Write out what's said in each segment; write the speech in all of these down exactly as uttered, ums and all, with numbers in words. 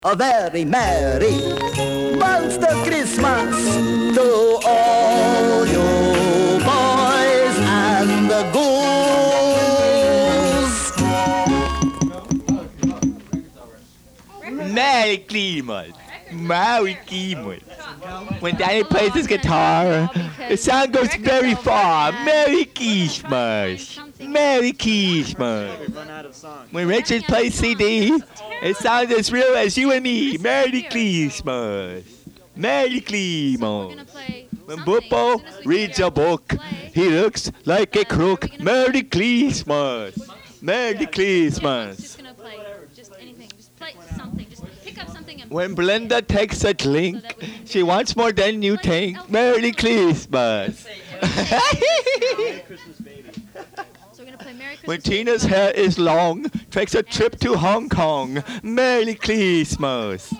A very merry monster Christmas to all you boys and the ghouls. Merry Christmas. Merry Christmas. When Danny plays his guitar, the sound goes very far. Merry Christmas. Merry Christmas. When Richard plays C D, it sounds as real as you and me. Merry Christmas. Merry Christmas. When Buppo reads a book, he looks like a crook. Merry Christmas. Merry Christmas. When Belinda takes a drink, she wants more than you think. Merry Christmas. When Tina's hair is long, takes a trip to Hong Kong. Merry Christmas.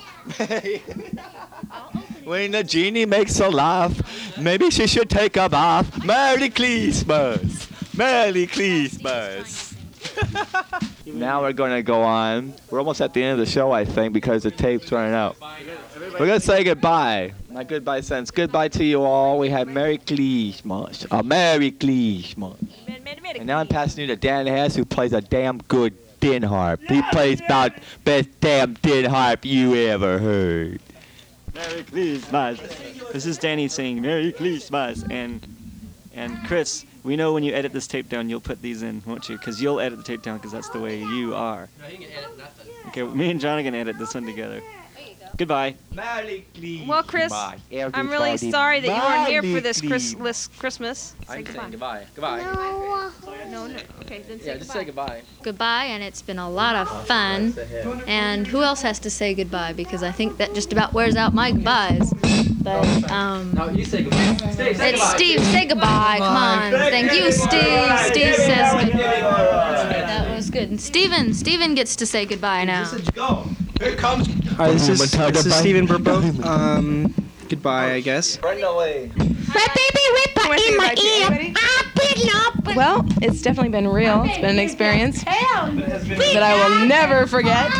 When the genie makes her laugh, maybe she should take a bath. Merry Christmas. Merry Christmas. Now we're going to go on. We're almost at the end of the show, I think, because the tape's running out. We're going to say goodbye. My goodbye sentence. Goodbye to you all. We had Merry Christmas. A Merry Christmas. And now I'm passing you to Dan Hess, who plays a damn good tin harp. He plays about best damn tin harp you ever heard. Merry Christmas. This is Danny saying Merry Christmas. And, and Chris, we know when you edit this tape down, you'll put these in, won't you? Because you'll edit the tape down because that's the way you are. No, you can edit nothing. Okay, me and John are going to edit this one together. Goodbye. Merry Christmas. Well, Chris, I'm really sorry that you weren't here for this Chris- this Christmas. Say I'm goodbye. saying goodbye. Goodbye. No, no. Okay, then say Yeah, goodbye. just say goodbye. Goodbye, and it's been a lot of fun. And who else has to say goodbye? Because I think that just about wears out my goodbyes. But um, No, you say goodbye. Steve, say it's goodbye. Steve. Say goodbye. Come on. Thank you, Steve. Steve says goodbye. That was good. And Steven, Steven gets to say goodbye now. Go. Here comes. Hi, this is this is Stephen Burpo. Um, goodbye, I guess. Brenda Lee. My baby whipper in my ear. I pick up. Well, it's definitely been real. It's been an experience that I will never forget.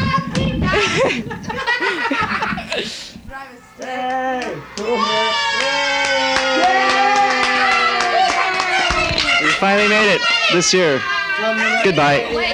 We finally made it this year. Goodbye.